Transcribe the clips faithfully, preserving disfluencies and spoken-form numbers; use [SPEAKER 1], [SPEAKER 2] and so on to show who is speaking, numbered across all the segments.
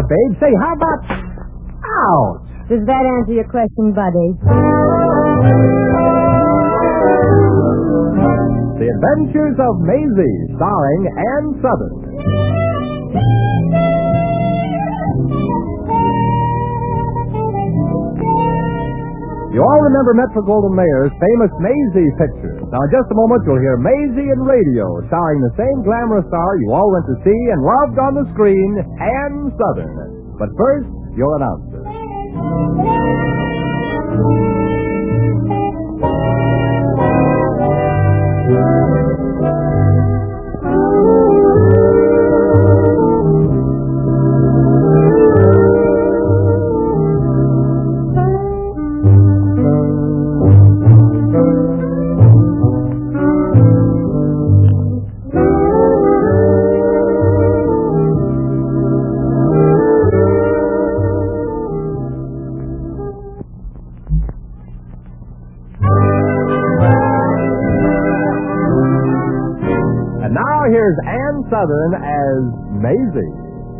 [SPEAKER 1] babe. Say, how about... Ouch!
[SPEAKER 2] Does that answer your question, buddy?
[SPEAKER 1] The Adventures of Maisie, starring Ann Southern. You all remember Metro-Goldwyn-Mayer's famous Maisie picture. Now, in just a moment, you'll hear Maisie in radio, starring the same glamorous star you all went to see and loved on the screen, Ann Southern. But first, your announcer. Here's Ann Southern as Maisie.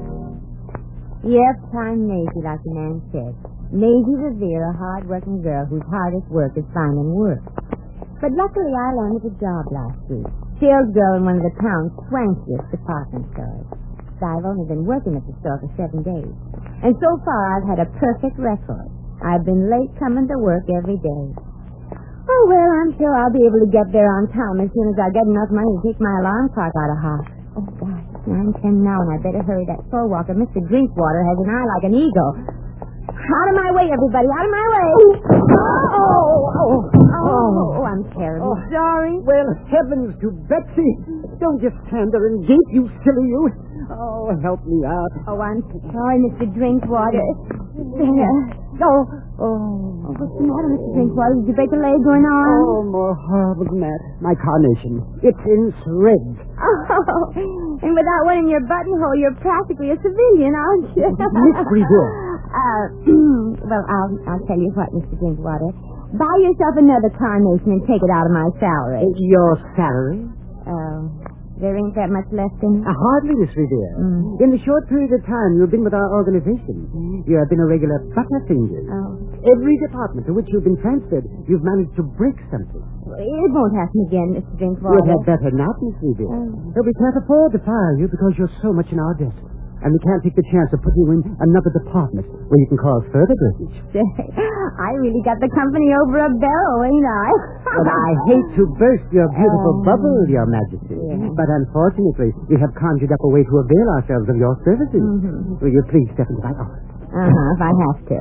[SPEAKER 2] Yes, I'm Maisie, like the man said. Maisie Revere, a hard-working girl whose hardest work is finding work. But luckily, I landed a job last week. Sales girl in one of the town's swankiest department stores. So I've only been working at the store for seven days. And so far, I've had a perfect record. I've been late coming to work every day. Oh, well, I'm sure I'll be able to get there on time as soon as I get enough money to take my alarm clock out of house. Oh, gosh, it's nine ten now, and I better hurry. That floor walker, Mister Drinkwater, has an eye like an eagle. Out of my way, everybody, out of my way. Oh, oh, oh, oh I'm terribly oh, sorry.
[SPEAKER 3] Well, heavens to Betsy. Don't just stand there and gape, you silly you. Oh, help me out.
[SPEAKER 2] Oh, I'm sorry, Mister Drinkwater. There. Oh, oh. What's the matter, Mister Drinkwater? Did you break a leg going on?
[SPEAKER 3] Oh, more horrible than that. My carnation. It's in shreds.
[SPEAKER 2] Oh, and without one in your buttonhole, you're practically a civilian, aren't you?
[SPEAKER 3] Miss Revere.
[SPEAKER 2] Uh, well, I'll, I'll tell you what, Mister Drinkwater. Buy yourself another carnation and take it out of my salary.
[SPEAKER 3] Uh, your salary?
[SPEAKER 2] Oh, there ain't that much left in it?
[SPEAKER 3] Uh, hardly, Miss Revere. Mm. In the short period of time you've been with our organization, you have been a regular butterfinger.
[SPEAKER 2] Oh.
[SPEAKER 3] Every department to which you've been transferred, you've managed to break something.
[SPEAKER 2] It won't happen again, Mister Drinkwater.
[SPEAKER 3] You had better not, Miss Revere. Oh. So we can't afford to fire you because you're so much in our debt. And we can't take the chance of putting you in another department where you can cause further breakage.
[SPEAKER 2] I really got the company over a barrel, ain't I?
[SPEAKER 3] But I hate to burst your beautiful um, bubble, Your Majesty.
[SPEAKER 2] Yeah.
[SPEAKER 3] But unfortunately, we have conjured up a way to avail ourselves of your services. Mm-hmm. Will you please step into my office?
[SPEAKER 2] Uh-huh, if I have to.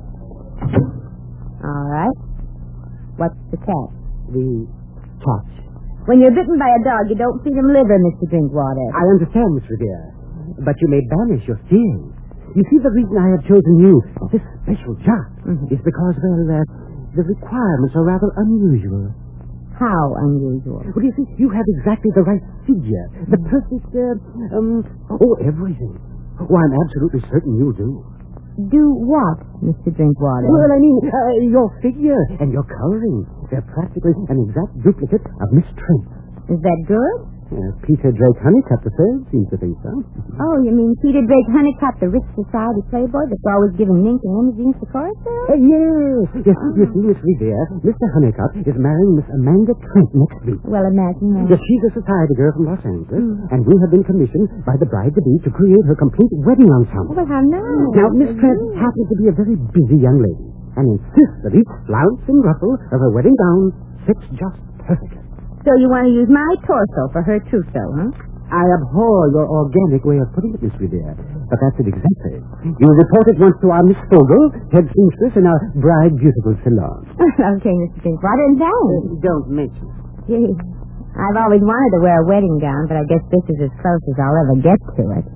[SPEAKER 2] All right. What's the catch?
[SPEAKER 3] The catch.
[SPEAKER 2] When you're bitten by a dog, you don't feed him liver, Mister Drinkwater.
[SPEAKER 3] I understand, Miss Revere. But you may banish your fears. You see, the reason I have chosen you, this special job, mm-hmm. is because, well, uh, the requirements are rather unusual.
[SPEAKER 2] How unusual?
[SPEAKER 3] Well, you see, you have exactly the right figure, the perfect, uh, um, oh, everything. Oh, I'm absolutely certain you'll do.
[SPEAKER 2] Do what, Mister Drinkwater?
[SPEAKER 3] Well, I mean, uh, your figure and your coloring. They're practically an exact duplicate of Miss Trent.
[SPEAKER 2] Is that good?
[SPEAKER 3] Uh, Peter Drake Honeycutt the third seems to think so.
[SPEAKER 2] Oh, you mean Peter Drake Honeycutt, the rich society playboy that's always giving Mink and limousines to chorus girls?
[SPEAKER 3] Uh, yes. Yes, oh. You see, Miss Revere, Mister Honeycutt is marrying Miss Amanda Trent next week.
[SPEAKER 2] Well, imagine that.
[SPEAKER 3] Yes, she's a society girl from Los Angeles,
[SPEAKER 2] mm.
[SPEAKER 3] and we have been commissioned by the bride-to-be to create her complete wedding ensemble.
[SPEAKER 2] Well, how nice.
[SPEAKER 3] Now, Miss Trent happens to be a very busy young lady, and insists that each flounce and ruffle of her wedding gown fits just perfectly.
[SPEAKER 2] So you want to use my torso for her trousseau, huh?
[SPEAKER 3] I abhor your organic way of putting it, Miss Revere. But that's it exactly. You reported once to our Miss Fogel, head seamstress in our Bride Beautiful salon.
[SPEAKER 2] Okay, Mister Drinkwater, and thanks.
[SPEAKER 3] Uh, don't mention it.
[SPEAKER 2] Gee, I've always wanted to wear a wedding gown, but I guess this is as close as I'll ever get to it.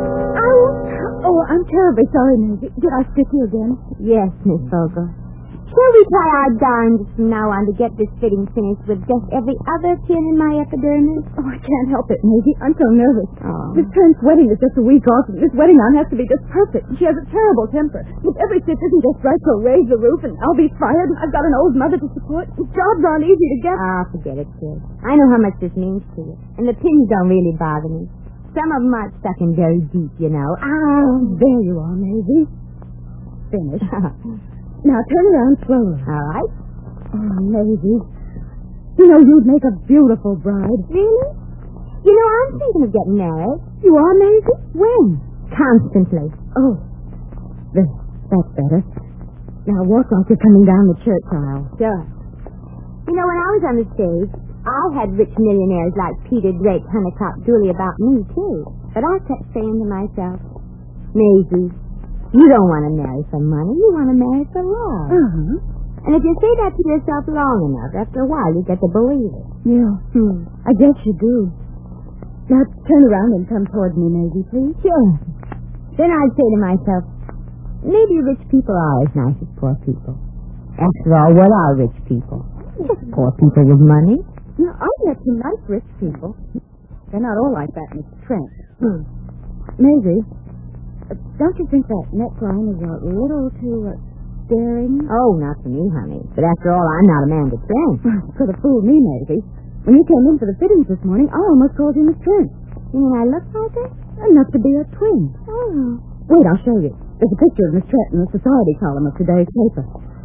[SPEAKER 4] I'm terribly sorry, Maisie. Did I stick you again?
[SPEAKER 2] Yes, Miss Fogel. Shall we try our darndest from now on to get this fitting finished with just every other pin in my epidermis?
[SPEAKER 4] Oh, I can't help it, Maisie. I'm so nervous.
[SPEAKER 2] Oh.
[SPEAKER 4] Miss Trent's wedding is just a week off, and this wedding gown has to be just perfect. She has a terrible temper. If every stitch isn't just right, she'll raise the roof, and I'll be fired, and I've got an old mother to support. Jobs aren't easy to get.
[SPEAKER 2] Ah, forget it, kid. I know how much this means to you, and the pins don't really bother me. Some of them are stuck in very deep, you know.
[SPEAKER 4] Ah, there you are, Maisie. Finished. Now turn around slowly.
[SPEAKER 2] All right.
[SPEAKER 4] Oh, Maisie. You know, you'd make a beautiful bride.
[SPEAKER 2] Really? You know, I'm thinking of getting married.
[SPEAKER 4] You are, Maisie?
[SPEAKER 2] When? Constantly.
[SPEAKER 4] Oh, there. That's better. Now walk like you're coming down the church aisle.
[SPEAKER 2] Sure. You know, when I was on the stage, I had rich millionaires like Peter Drake, Honeycutt, Dooley about me, too. But I kept saying to myself, Maisie, you don't want to marry for money. You want to marry for love.
[SPEAKER 4] Uh-huh.
[SPEAKER 2] And if you say that to yourself long enough, after a while, you get to believe it.
[SPEAKER 4] Yeah. Hmm. I guess you do. Now turn around and come toward me, Maisie, please.
[SPEAKER 2] Sure. Then I'd say to myself, maybe rich people are as nice as poor people. After all, what are rich people? Just poor people with money.
[SPEAKER 4] Now, I've met some nice rich people. They're not all like that, Miss Trent. Hmm. Maisie, uh, don't you think that neckline is a little too uh, daring?
[SPEAKER 2] Oh, not for me, honey. But after all, I'm not Amanda Trent.
[SPEAKER 4] You could have fooled me, Maisie. When you came in for the fittings this morning, I almost called you Miss Trent.
[SPEAKER 2] You mean I look like her?
[SPEAKER 4] Enough to be a twin.
[SPEAKER 2] Oh.
[SPEAKER 4] Wait, I'll show you. There's a picture of Miss Trent in the society column of today's paper.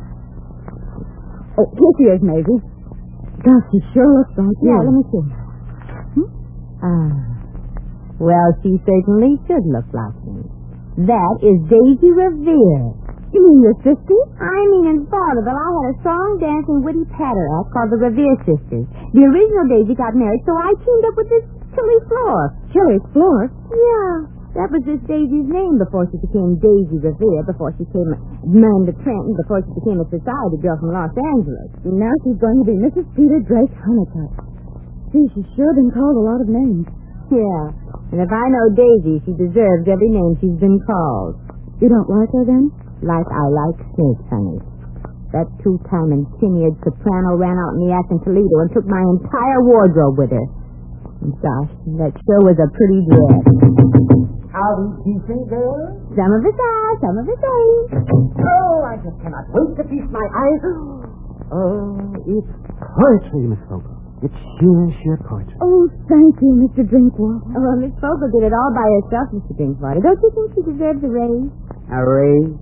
[SPEAKER 4] Oh, here she is, Maisie. Gosh, she sure looks like you.
[SPEAKER 2] Yeah, let me see. Hmm? Ah. Well, she certainly should look like me. That is Daisy Revere.
[SPEAKER 4] You mean your sister?
[SPEAKER 2] I mean, in vaudeville, I had a song, dancing, witty patter act called the Revere Sisters. The original Daisy got married, so I teamed up with this Tilly Floor.
[SPEAKER 4] Tilly Floor?
[SPEAKER 2] Yeah. That was this Daisy's name before she became Daisy Revere, before she became Amanda Trenton, before she became a society girl from Los Angeles.
[SPEAKER 4] And now she's going to be Missus Peter Drake Honeycutt. Gee, she's sure been called a lot of names.
[SPEAKER 2] Yeah. And if I know Daisy, she deserves every name she's been called.
[SPEAKER 4] You don't like her, then?
[SPEAKER 2] Like I like snakes, honey. That two-time and tenured soprano ran out in the act in Toledo and took my entire wardrobe with her. And gosh, that sure was a pretty dress.
[SPEAKER 3] Howdy, decent girl?
[SPEAKER 2] Some of us are, some of us ain't.
[SPEAKER 3] Oh, I just cannot wait to feast my eyes. Oh, it's poetry, Miss Fogle. It's sheer, sheer poetry.
[SPEAKER 4] Oh, thank you, Mister Drinkwater.
[SPEAKER 2] Oh, Miss Fogle did it all by herself, Mister Drinkwater. Don't you think she deserves a raise?
[SPEAKER 3] A raise?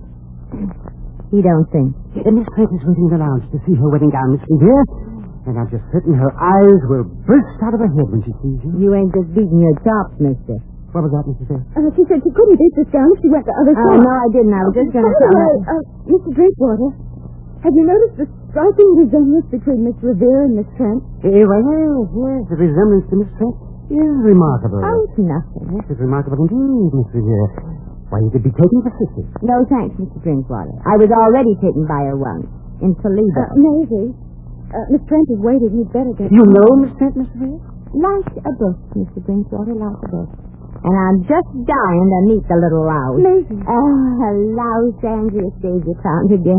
[SPEAKER 2] You don't think?
[SPEAKER 3] Uh, Miss Trent is waiting in the lounge to see her wedding gown, Miss Revere. And I'm just certain her eyes will burst out of her head when she sees you.
[SPEAKER 2] You ain't just beating your chops, mister.
[SPEAKER 3] What was that, Missus Fair?
[SPEAKER 4] Uh, she said she couldn't beat this gown if she went to other
[SPEAKER 2] Oh,
[SPEAKER 4] side.
[SPEAKER 2] no, I didn't. I was just going to
[SPEAKER 4] By the
[SPEAKER 2] tell
[SPEAKER 4] way,
[SPEAKER 2] her.
[SPEAKER 4] uh, Mister Drinkwater, have you noticed the striking resemblance between Miss Revere and Miss Trent?
[SPEAKER 3] Eh, well, yes, yes, the resemblance to Miss Trent is remarkable.
[SPEAKER 2] Oh, it's nothing.
[SPEAKER 3] Yes, it's remarkable indeed, Miss Revere. Why, you could be taken for sisters.
[SPEAKER 2] No, thanks, Mister Drinkwater. I was already taken by her once, in Toledo.
[SPEAKER 4] Uh, Maisie, uh, Miss Trent is waiting. You'd better get...
[SPEAKER 3] You know Miss Trent, Miss Revere?
[SPEAKER 2] Like a book, Mister Drinkwater, like a book. And I'm just dying to meet the little louse.
[SPEAKER 4] Maisie.
[SPEAKER 2] Oh, louse, Andreas Daisy found again.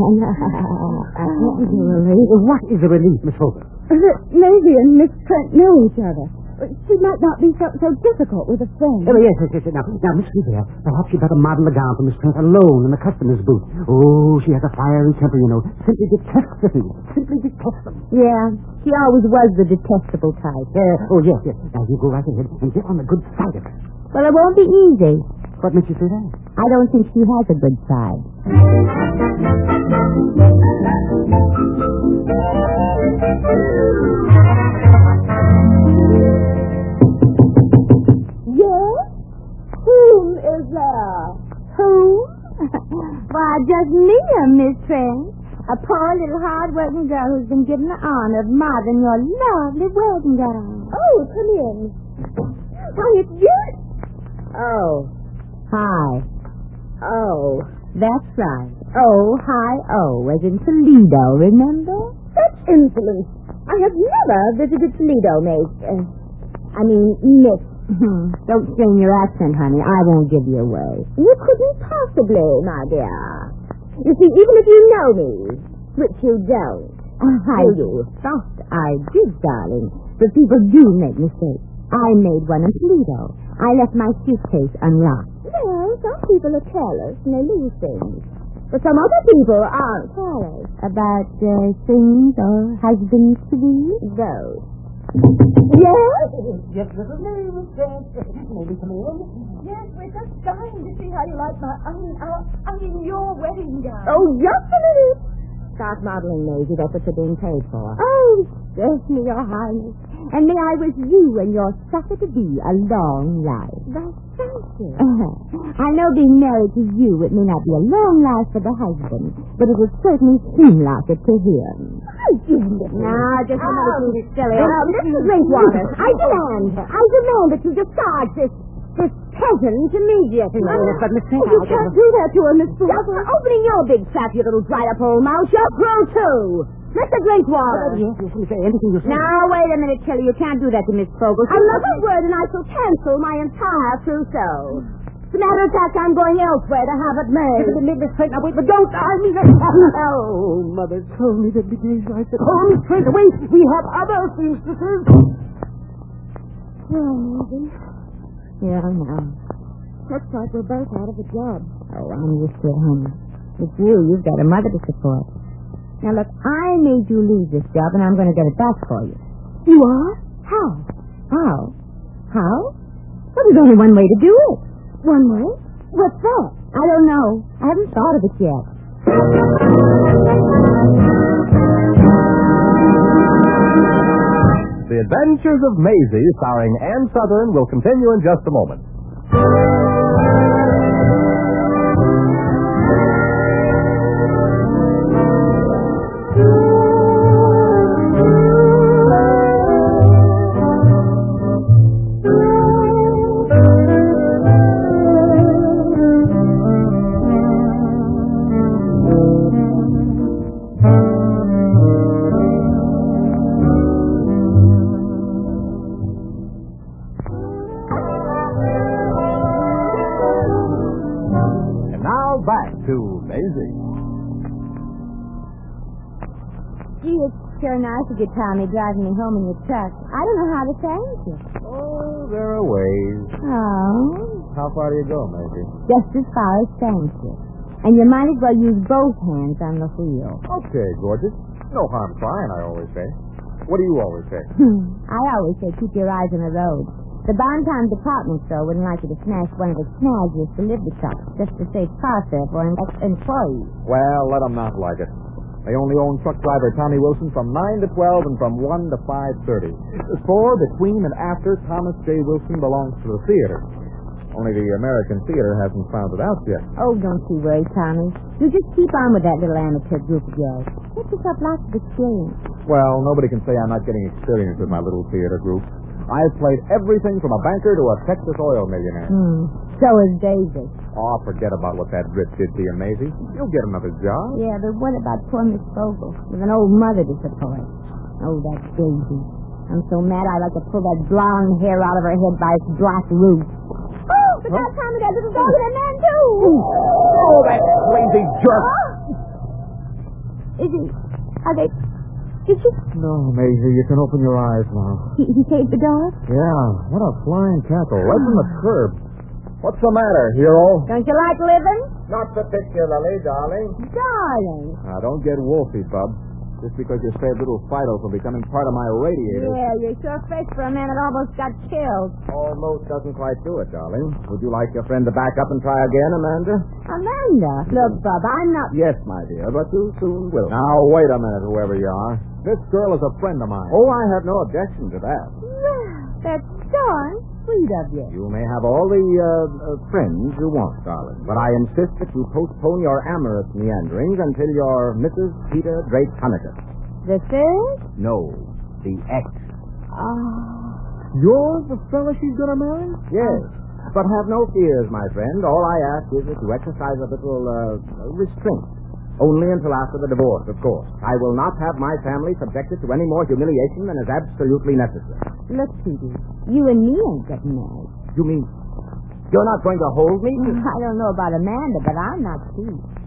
[SPEAKER 4] What is a relief?
[SPEAKER 3] What is a relief, Miss Fogle?
[SPEAKER 4] Uh, Maisie and Miss Trent know each other. She might not be so, so difficult with a friend.
[SPEAKER 3] Oh, yes, yes, yes. Now, now, Miss Revere, perhaps you'd better model the gown for Miss Trent alone in the customer's booth. Oh, she has a fiery temper, you know. Simply detests the things. Simply detests them.
[SPEAKER 2] Yeah, she always was the detestable type.
[SPEAKER 3] Uh, oh, yes, yes. Now, you go right ahead and get on the good side of her.
[SPEAKER 2] Well, it won't be easy.
[SPEAKER 3] What makes you say that?
[SPEAKER 2] I don't think she has a good side.
[SPEAKER 4] Yes? Whom is there?
[SPEAKER 2] Who? Why, just me, Miss Trent. A poor little hard-working girl who's been given the honor of modeling your lovely wedding gown.
[SPEAKER 4] Oh, come in. Why, it's you.
[SPEAKER 2] Oh. Hi. Oh. That's right. Oh, hi, oh, as in Toledo, remember?
[SPEAKER 4] Such insolence. I have never visited Toledo, Mace. Uh, I mean, Miss.
[SPEAKER 2] Don't strain your accent, honey. I won't give you away.
[SPEAKER 4] You couldn't possibly, my dear. You see, even if you know me,
[SPEAKER 2] Which you don't. I do. Thought I did, darling. But people do make mistakes. I made one in Toledo. I left my suitcase unlocked. Well, some people are careless and they lose things. But some other people aren't careless. About uh, things or husbands to be? Those. Yes?
[SPEAKER 3] Yes, this is me, Miss Trent. Maybe come in.
[SPEAKER 4] Yes, we're just dying to see how you like my, I mean, our, I mean, your wedding gown.
[SPEAKER 2] Oh, just a minute. Start modeling, Maisie. That's what you're being paid for. Oh, bless me, Your Highness. And may I wish you and your sucker to be a long life. That's thank you. Uh-huh. I know being married to you, it may not be a long life for the husband, but it would certainly seem like it to him. Now, just a minute, you be silly. Now, Mister Drinkwater, I demand, I demand that you discharge this, this peasant immediately.
[SPEAKER 3] No, but Miss Trent,
[SPEAKER 2] Oh, you can't do that to her, Miss Booth. Opening your big trap, you little dried-up old mouth. You're through, too. Mister Drinkwater.
[SPEAKER 3] Yes, yes, you say anything you say.
[SPEAKER 2] Now, wait a minute, Tilly. You can't do that to Miss Fogle. Another word and I shall cancel my entire trousseau. As a matter of fact, I'm going elsewhere to have it made.
[SPEAKER 3] Miss Trent, now wait, but don't. I mean, oh, Mother told me that because I said, oh, Miss Trent, wait, we have other seamstresses.
[SPEAKER 2] Well, maybe. Yeah, now.
[SPEAKER 4] Looks like we're both out of a job.
[SPEAKER 2] Oh, I'm used to it, honey. It's you. You've got a mother to support. Now, look, I made you leave this job, and I'm going to get it back for you.
[SPEAKER 4] You are?
[SPEAKER 2] How? How? How? Well, there's only one way to do it.
[SPEAKER 4] One way?
[SPEAKER 2] What's that? I don't know. I haven't thought of it yet.
[SPEAKER 1] The Adventures of Maisie, starring Ann Sothern, will continue in just a moment. Back to Maisie.
[SPEAKER 2] Gee, it's sure nice of you, Tommy, driving me home in your truck. I don't know how to thank you.
[SPEAKER 1] Oh, there are ways.
[SPEAKER 2] Oh?
[SPEAKER 1] How far do you go, Maisie?
[SPEAKER 2] Just as far as thank you. And you might as well use both hands on the wheel.
[SPEAKER 1] Okay, gorgeous. No harm trying, I always say. What do you always say?
[SPEAKER 2] I always say keep your eyes on the road. The Bonton department store wouldn't like you to smash one of its snags delivery trucks just to save car fare for an ex-employee.
[SPEAKER 1] Well, let them not like it. They only own truck driver Tommy Wilson from nine to twelve and from one to five thirty. For, between, and after, Thomas J. Wilson belongs to the theater. Only the American theater hasn't found it out yet.
[SPEAKER 2] Oh, don't you worry, Tommy. You just keep on with that little amateur group of yours. Get yourself lots of experience.
[SPEAKER 1] Well, nobody can say I'm not getting experience with my little theater group. I've played everything from a banker to a Texas oil millionaire.
[SPEAKER 2] Hmm. So is David.
[SPEAKER 1] Oh, forget about what that Rip did to you, Maisie. You'll get another job.
[SPEAKER 2] Yeah, but what about poor Miss Fogle with an old mother to support? Oh, that Daisy. I'm so mad I'd like to pull that blonde hair out of her head by its black roots. Oh, but huh? That time we got little dog and a man, too.
[SPEAKER 1] Oh, that crazy jerk.
[SPEAKER 2] Is he... Are they... Did you...
[SPEAKER 1] No, Maisie, you can open your eyes now.
[SPEAKER 2] He, he saved the dog?
[SPEAKER 1] Yeah, what a flying tackle. Right from the curb. What's the matter, hero?
[SPEAKER 2] Don't you like living?
[SPEAKER 1] Not particularly, darling.
[SPEAKER 2] Darling.
[SPEAKER 1] Now, don't get wolfy, bub. Just because you saved little Fido from becoming part of my radiator.
[SPEAKER 2] Yeah, you're sure fresh for a man that almost got killed.
[SPEAKER 1] Almost doesn't quite do it, darling. Would you like your friend to back up and try again, Amanda?
[SPEAKER 2] Amanda? Look, Bub, I'm not...
[SPEAKER 1] Yes, my dear, but you soon will. Now, wait a minute, whoever you are. This girl is a friend of mine. Oh, I have no objection to that.
[SPEAKER 2] Well, that's darn sweet of you.
[SPEAKER 1] You may have all the uh, uh, friends you want, darling, but I insist that you postpone your amorous meanderings until you're Missus Peter Drake Hunnicutt.
[SPEAKER 2] The third?
[SPEAKER 1] No, the ex.
[SPEAKER 2] Oh.
[SPEAKER 1] You're the fella she's going to marry? Yes. But have no fears, my friend. All I ask is that you exercise a little uh, restraint. Only until after the divorce, of course. I will not have my family subjected to any more humiliation than is absolutely necessary.
[SPEAKER 2] Look, Petey, you and me ain't getting married.
[SPEAKER 1] You mean you're not going to hold me?
[SPEAKER 2] I don't know about Amanda, but I'm not Pete.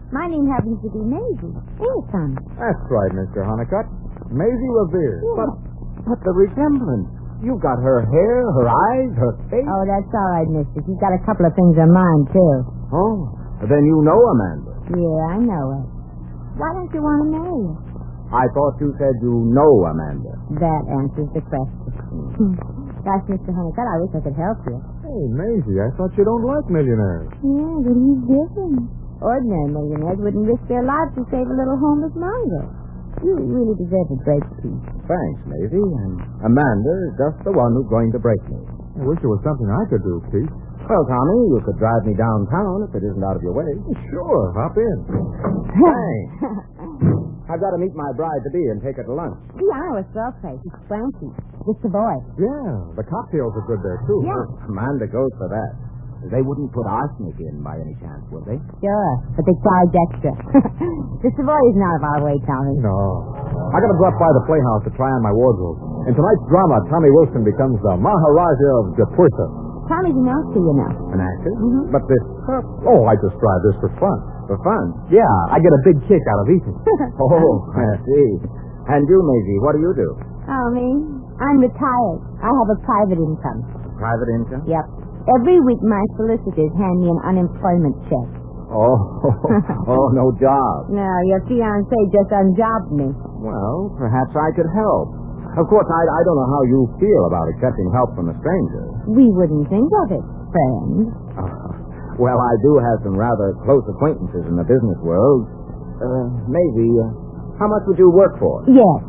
[SPEAKER 2] My name happens to be Maisie. Ain't it, Tommy?
[SPEAKER 1] That's right, Mister Honeycutt. Maisie Revere.
[SPEAKER 2] Yeah.
[SPEAKER 1] But, but the resemblance. You've got her hair, her eyes, her face.
[SPEAKER 2] Oh, that's all right, mister. She's got a couple of things of mine, too.
[SPEAKER 1] Oh, then you know Amanda.
[SPEAKER 2] Yeah, I know her. Why don't you want to marry her?
[SPEAKER 1] I thought you said you know Amanda.
[SPEAKER 2] That answers the question. Gosh, Mister Honeycutt, I wish I could help you.
[SPEAKER 1] Hey, Maisie, I thought you don't like millionaires.
[SPEAKER 2] Yeah, but he's different. Ordinary millionaires wouldn't risk their lives to save a little homeless mongrel. You really deserve a break, Pete.
[SPEAKER 1] Thanks, Maisie. And Amanda is just the one who's going to break me. I wish there was something I could do, Pete. Well, Tommy, you could drive me downtown if it isn't out of your way. Sure, hop in. Thanks. I've got to meet my bride-to-be and take her to lunch.
[SPEAKER 2] Yeah, I know a swell place. It's Swanky. It's the boy.
[SPEAKER 1] Yeah, the cocktails are good there, too.
[SPEAKER 2] Yeah.
[SPEAKER 1] Amanda goes for that. They wouldn't put arsenic in by any chance, would they?
[SPEAKER 2] Sure, but they charge extra. The Savoy isn't out of our way, Tommy.
[SPEAKER 1] No. I got to drop by the Playhouse to try on my wardrobe. In tonight's drama, Tommy Wilson becomes the Maharaja of Japursa.
[SPEAKER 2] Tommy's an actor, you know.
[SPEAKER 1] An actor?
[SPEAKER 2] Mm-hmm.
[SPEAKER 1] But this... Uh, oh, I just tried this for fun. For fun? Yeah, I get a big kick out of eating. Oh, I see. And you, Maisie, what do you do?
[SPEAKER 2] Oh, me? I'm retired. I have a private income.
[SPEAKER 1] Private income?
[SPEAKER 2] Yep. Every week my solicitors hand me an unemployment check.
[SPEAKER 1] Oh, oh, no job.
[SPEAKER 2] No, your fiancé just unjobbed me.
[SPEAKER 1] Well, perhaps I could help. Of course, I, I don't know how you feel about accepting help from a stranger.
[SPEAKER 2] We wouldn't think of it, friend.
[SPEAKER 1] Uh, well, I do have some rather close acquaintances in the business world. Uh, maybe, uh, how much would you work for?
[SPEAKER 2] Yes.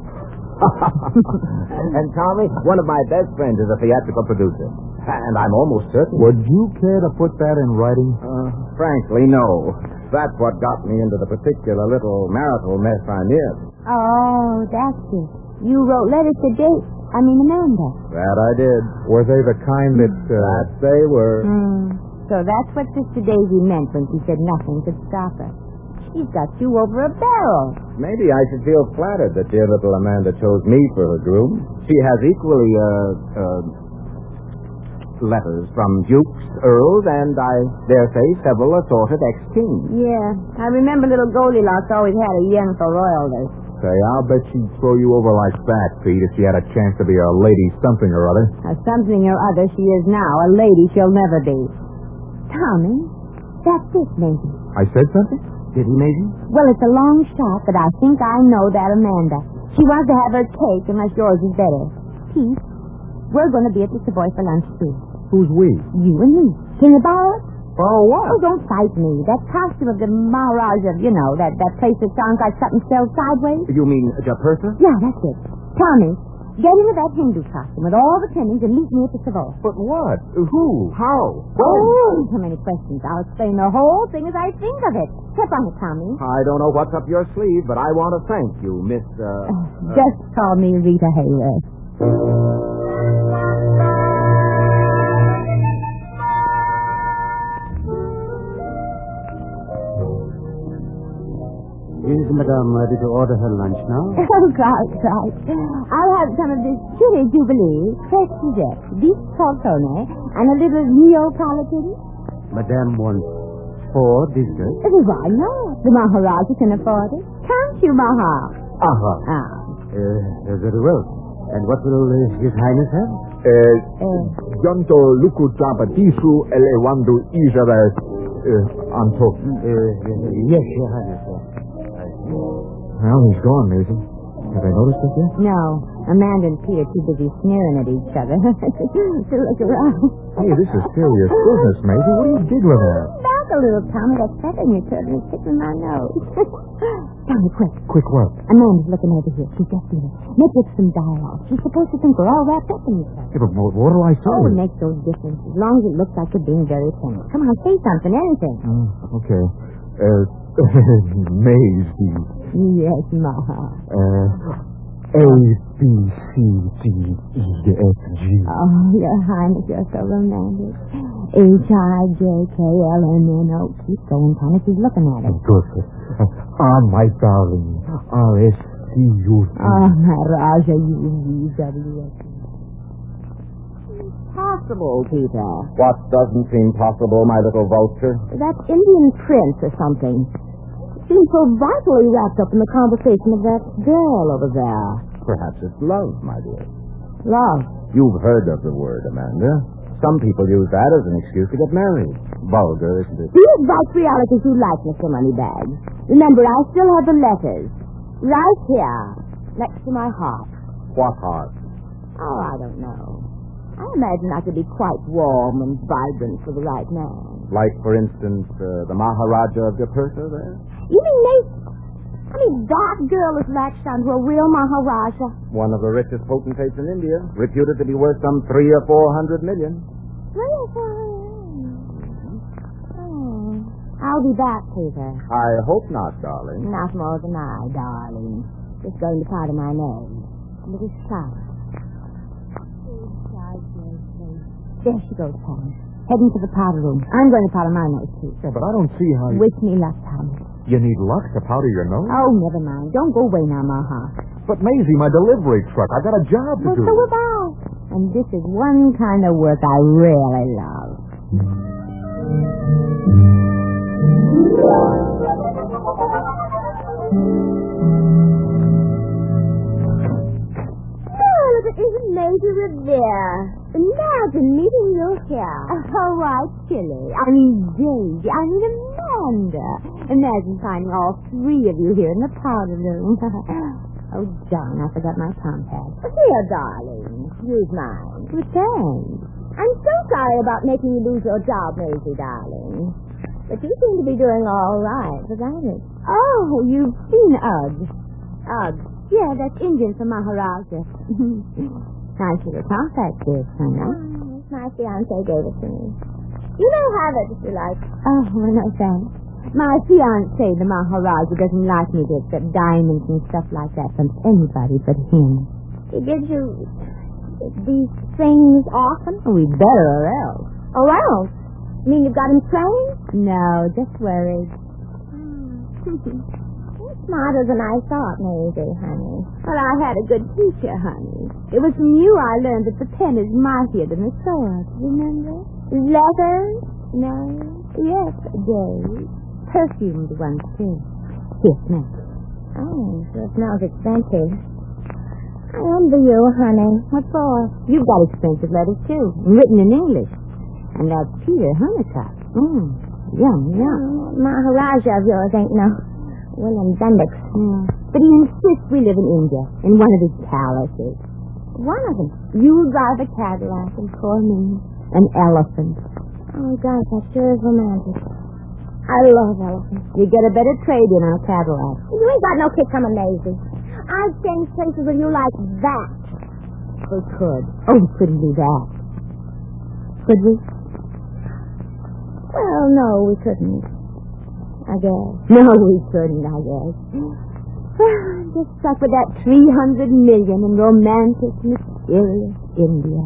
[SPEAKER 1] And Tommy, one of my best friends is a theatrical producer. And I'm almost certain... Would you care to put that in writing? Uh, frankly, no. That's what got me into the particular little marital mess I'm in.
[SPEAKER 2] Oh, that's it. You wrote letters to Dave. I mean, Amanda.
[SPEAKER 1] That I did. Were they the kind that... Uh... That they were.
[SPEAKER 2] Hmm. So that's what Sister Daisy meant when she said nothing could stop her. She's got you over a barrel.
[SPEAKER 1] Maybe I should feel flattered that dear little Amanda chose me for her groom. She has equally, uh, uh, letters from dukes, earls, and I dare say several assorted ex-kings.
[SPEAKER 2] Yeah, I remember little Goldilocks always had a yen for royalties.
[SPEAKER 1] Say, I'll bet she'd throw you over like that, Pete, if she had a chance to be a lady something or other.
[SPEAKER 2] A something or other she is now. A lady she'll never be. Tommy, that's it, Maisie.
[SPEAKER 1] I said something? Did he, Maisie?
[SPEAKER 2] Well, it's a long shot, but I think I know that Amanda. She wants to have her cake unless yours is better. Pete, we're going to be at the Savoy for lunch, too.
[SPEAKER 1] Who's we?
[SPEAKER 2] You and me. Can you borrow it?
[SPEAKER 1] Borrow what?
[SPEAKER 2] Oh, don't fight me. That costume of the Maharaja, you know, that, that place that sounds like something spelled sideways.
[SPEAKER 1] You mean Japursa?
[SPEAKER 2] Yeah, that's it. Tommy, get into that Hindu costume with all the trimmings and meet me at the Savoy.
[SPEAKER 1] But what? Who? How?
[SPEAKER 2] Oh, so many questions. I'll explain the whole thing as I think of it. Step on it, Tommy.
[SPEAKER 1] I don't know what's up your sleeve, but I want to thank you, Miss... Uh, uh...
[SPEAKER 2] Just call me Rita Hayworth.
[SPEAKER 3] Is Madame ready to order her lunch now?
[SPEAKER 2] Oh, right, right. I'll have some of this chili jubilee, fresh dessert, beef tortone, and a little Neapolitan.
[SPEAKER 3] Madame wants four desserts.
[SPEAKER 2] Oh, why not? The Maharaja can afford it. Can't you, Maha?
[SPEAKER 3] Aha.
[SPEAKER 2] Ah.
[SPEAKER 3] Uh, very well. And what will uh, His Highness have?
[SPEAKER 1] Uh, Jonto Luku Jabadisu Elewando Isabel Anto.
[SPEAKER 3] Yes, Your Highness.
[SPEAKER 1] Well, he's gone, Maisie. Have I noticed it yet?
[SPEAKER 2] No. Amanda and Pete are too busy sneering at each other to look around.
[SPEAKER 1] Hey, this is serious business, Maisie. What are you giggling at?
[SPEAKER 2] Back a little, Tommy. That feather in your turban is tickling my nose. Tommy, quick.
[SPEAKER 1] Quick what?
[SPEAKER 2] Amanda's looking over here. She's just in it. Make it some dialogue. She's supposed to think we're all wrapped up in each other.
[SPEAKER 1] Yeah, but what, what do I say?
[SPEAKER 2] Oh, it makes no difference. As long as it looks like you're being very tense. Come on, say something, anything.
[SPEAKER 1] Uh, okay. Uh, Maisie.
[SPEAKER 2] Yes, Maha.
[SPEAKER 1] Uh, A, B, C, D, E, F, G.
[SPEAKER 2] Oh, Your Highness, you're so romantic. H, I, J, K, L, M, N, O. Keep going, Thomas. He's looking at it.
[SPEAKER 1] Good. Uh, ah, my darling. R, S, T, U, C.
[SPEAKER 2] Oh, my Raja, U, V, W, X. Possible, Peter.
[SPEAKER 1] What doesn't seem possible, my little vulture?
[SPEAKER 2] That Indian prince or something. seems so vitally wrapped up in the conversation of that girl over there.
[SPEAKER 1] Perhaps it's love, my dear.
[SPEAKER 2] Love?
[SPEAKER 1] You've heard of the word, Amanda. Some people use that as an excuse to get married. Vulgar, isn't it?
[SPEAKER 2] Be as right reality as you like, Mister Moneybags. Remember, I still have the letters. Right here, next to my heart.
[SPEAKER 1] What heart?
[SPEAKER 2] Oh, I don't know. I imagine I could be quite warm and vibrant for the right man.
[SPEAKER 1] Like, for instance, uh, the Maharaja of Japurta there?
[SPEAKER 2] You mean Nate? I mean, that girl is latched onto a real Maharaja.
[SPEAKER 1] One of the richest potentates in India, reputed to be worth some three or four hundred million.
[SPEAKER 2] Three or four hundred? Oh, I'll be back, Peter.
[SPEAKER 1] I hope not, darling.
[SPEAKER 2] Not more than I, darling. Just going to powder my nose. A little sharp. There she goes, Tommy. Heading to the powder room. I'm going to powder my nose, too.
[SPEAKER 5] Yeah, but I don't see how you...
[SPEAKER 2] Wish me luck, Tommy.
[SPEAKER 5] You need luck to powder your nose?
[SPEAKER 2] Oh, never mind. Don't go away now, Maha.
[SPEAKER 5] But, Maisie, my delivery truck. I got a job to
[SPEAKER 2] Well,
[SPEAKER 5] do.
[SPEAKER 2] so have I. And this is one kind of work I really love. Oh, look at Isn't Maisie Revere. Imagine meeting you here. Oh, why, Chili. I mean, Daisy. I mean, Amanda. Imagine finding all three of you here in the powder room. Oh, John, I forgot my compact. Here, darling. Use mine. Well, thanks. I'm so sorry about making you lose your job, Maisie, darling. But you seem to be doing all right without it. Oh, you've seen Ugg. Ugg. Yeah, that's Indian from Maharaja. Nice little compact this, honey. Oh, my fiancé gave it to me. You may have it if you like. Oh, well, no thanks. My fiancé, the Maharaja, doesn't like me to accept diamonds and stuff like that from anybody but him. He gives you these things often? Oh, we better or else. Or else? You mean you've got him trained? No, just worried. You're smarter than I thought, maybe, honey. Well, I had a good teacher, honey. It was from you I learned that the pen is mightier than the sword. Remember? Letters? No. Yes, Dave. Perfumed ones, too. Here, now. Oh, it smells expensive. I envy you, honey. What for? You've got expensive letters, too, written in English. And that's Peter Honeycutt. Mmm, yum, yum. Mm, Maharaja of yours ain't no William Bendix. Mm. But he insists we live in India, in one of his palaces. One of them. You drive a Cadillac and for me, an elephant. Oh, gosh, that sure is romantic. I love elephants. You get a better trade-in on a Cadillac. You ain't got no kick coming, Maisie. I'd change places with you like that. We could. Oh, we couldn't do that. Could we? Well, no, we couldn't. I guess. No, we couldn't, I guess. Well, just stuck with that three hundred million in romantic, mysterious India.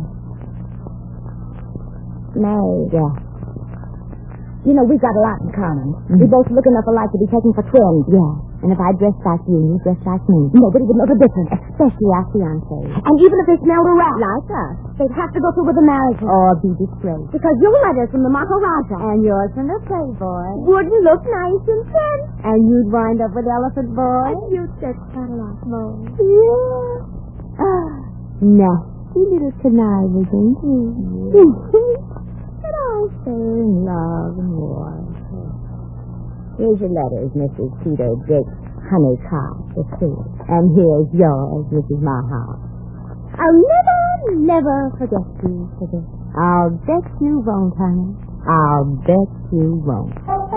[SPEAKER 2] May. Yeah. You know, we've got a lot in common. Mm-hmm. We both look enough alike to be taken for twins. Yeah. And if I dressed like you and you dressed like me, nobody would know the difference, especially our fiancés. And even if they smelled a rat like us, they'd have to go through with the marriage. Or be disgraced. Because your letters from the Maharaja. And yours from the Playboy. Wouldn't look nice in print. And you'd wind up with Elephant Boy. And you'd get Cadillac Boy. Yeah. Ah, nasty little connivers, ain't you? But I say in love and war. Here's your letters, Missus Peter Dick Honeycutt, the suit. And here's yours, Missus Maha. I'll never, never forget you for this. I'll bet you won't, honey. I'll bet you won't.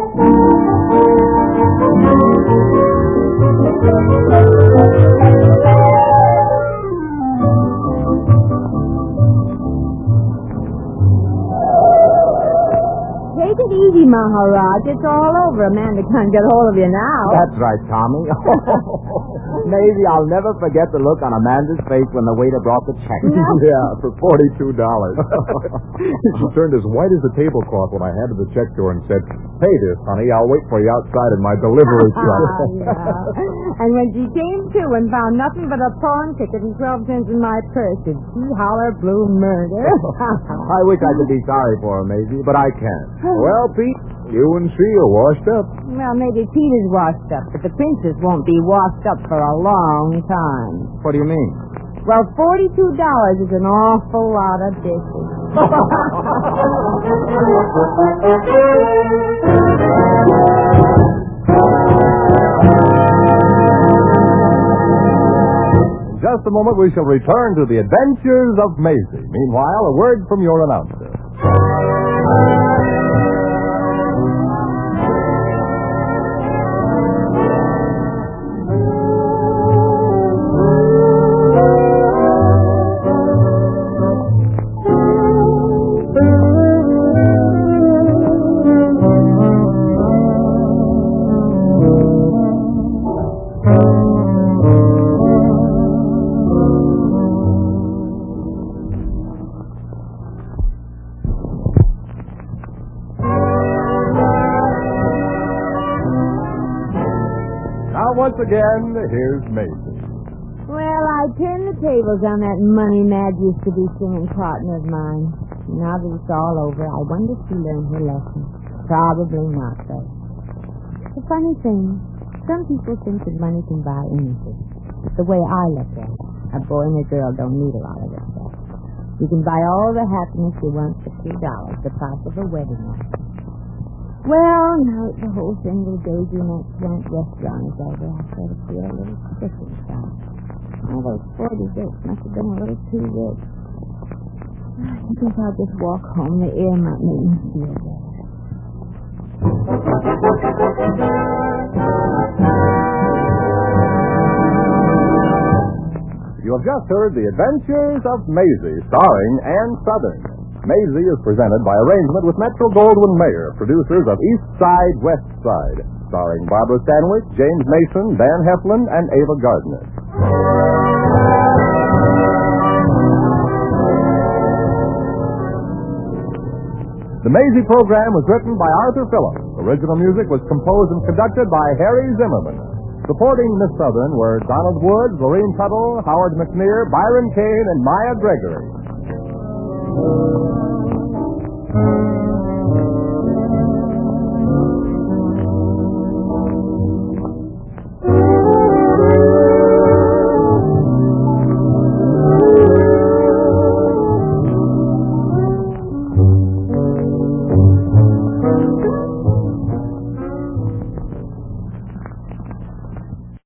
[SPEAKER 2] Take it easy, Maharaj. It's all over. Amanda can't get hold of you now.
[SPEAKER 1] That's right, Tommy. Maybe I'll never forget the look on Amanda's face when the waiter brought the check.
[SPEAKER 2] No.
[SPEAKER 5] Yeah, for forty-two dollars. She turned as white as the tablecloth when I handed the check to her and said, "Pay this, honey. I'll wait for you outside in my delivery truck."
[SPEAKER 2] Yeah. And when she came to and found nothing but a pawn ticket and twelve cents in my purse, did she holler blue murder?
[SPEAKER 1] I wish I could be sorry for her, Maisie, but I can't. Well, Pete,
[SPEAKER 5] You and she are washed up.
[SPEAKER 2] Well, maybe Peter's washed up, but the princess won't be washed up for a long time.
[SPEAKER 5] What do you mean?
[SPEAKER 2] Well, forty-two dollars is an awful lot of dishes.
[SPEAKER 1] In just a moment, we shall return to the adventures of Maisie. Meanwhile, a word from your announcer. Once again, here's Maisie.
[SPEAKER 2] Well, I turned the tables on that money mad used to be singing partner of mine. Now that it's all over, I wonder if she learned her lesson. Probably not, though. It's a funny thing. Some people think that money can buy anything. It's the way I look at it. A boy and a girl don't need a lot of this stuff. You can buy all the happiness you want for two dollars, the price of a wedding night. Well, now that the whole thing with Daisy and that Plant restaurant is over, I sort of feel a little sick inside. All those forty bits must have been a little too rich. I think I'll just walk home. The air might make me feel better.
[SPEAKER 1] You have just heard The Adventures of Maisie, starring Ann Southern. Maisie is presented by arrangement with Metro-Goldwyn-Mayer, producers of East Side, West Side, starring Barbara Stanwyck, James Mason, Dan Heflin, and Ava Gardner. The Maisie program was written by Arthur Phillips. Original music was composed and conducted by Harry Zimmerman. Supporting Miss Southern were Donald Woods, Lorene Tuttle, Howard McNear, Byron Kane, and Maya Gregory. Thank you.